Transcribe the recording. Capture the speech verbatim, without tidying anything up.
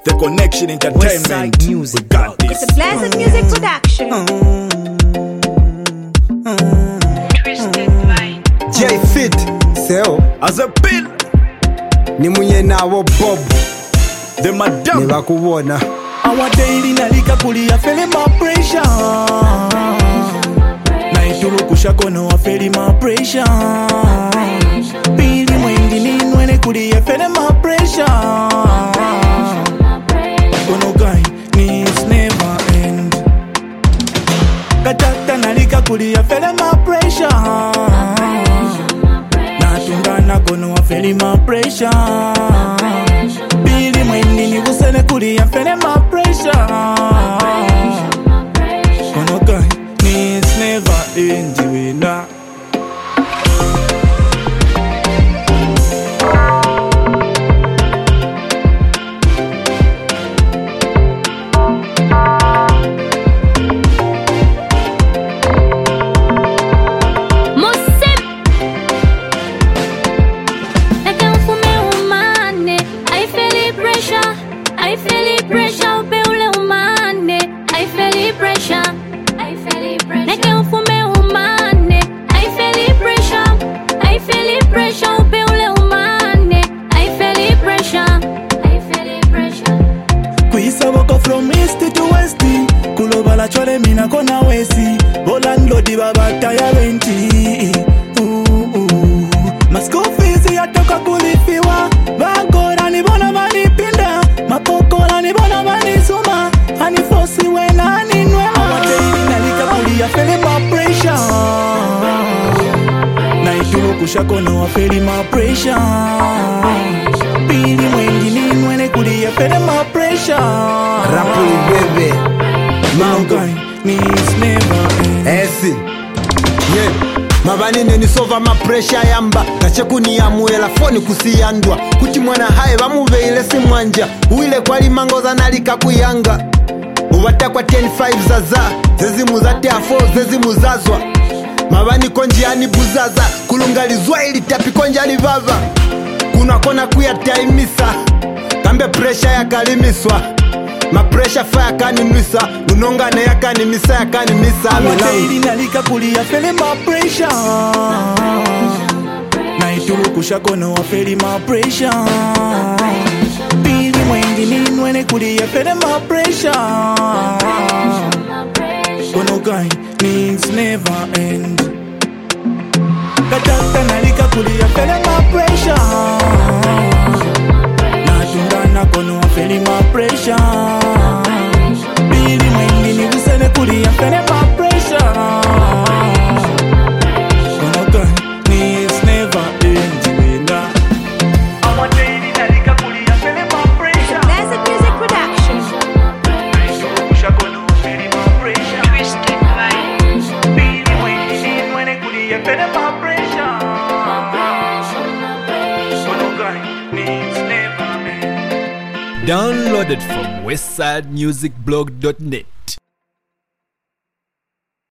The Connection Entertainment. Music. We got this. It's a Blessed Music production. Twisted Mind. J Fit Seo As a pill, ni mwenye nawo Bob the madam. nibakuwona Our daily nalika kulia feel my pressure. Naituru kushakono wa feel my pressure. Pili mwingine nwene kulia feel my pressure. Kono guy needs never end. Kataka nalika kulia feel my pressure. Natungana kono wa feel my pressure. Pili mwingine kusene kulia feel my pressure. Kono guy needs never end. We na I feel it pressure, beule umane. I feel it pressure, I feel it pressure. Neke ufume umane. I feel it pressure, I feel it pressure, beule umane. I feel it pressure, I feel it pressure. Kuisa wako from east to west. Kulobala chole mina kona wesi. Bolando di babata ya wenti. Ooh, ooh. Masko fizi ya toka kulifiwa. Bagora ni bona mani pinda. Mapokola ni bona mani suma. Hani fosi wena hani nwema. Awateini nalika kulia feli ma pressure. Naituru kushakono wa feli ma pressure. Pili mwingine nwene kulia feli ma pressure. Rapuli bebe Mambo needs never end. Esi yeah. Mabanene ni sova ma pressure yamba Kachekuni ya muela foni kusiyandwa Kuti mwana hae bamuve ile si mwanja Uile kwa limangoza nalika kuyanga Uwata kwa ten five zaza Zezi muzate afo zezi muzazwa Mabani konji yani buzaza Kulungalizwa ili tapi konji yani vava Kuna kona kuya taimisa Kambe pressure ya kalimiswa Ma pressure fa yakani nwisa Unonga na yakani misa yakani misa Awateini nalika kulia feli ma pressure. Naituru kushakono wa feli ma pressure. Pili mwingine nwene kulia feli ma pressure. Kono guy needs never end. Kataka nalika kulia feli ma pressure. Natungana kono wa feli ma pressure. Pili mwingine kusene kulia feli ma pressure. Kono guy needs never end. Wenda Awateini nalika kulia feli ma pressure. Blessed Music production. Naituru kushakono wa feli ma pressure. Twisted Mind. Pili mwingine nwene kulia feli ma pressure. Kono guy needs never end. Downloaded from westside music blog dot net.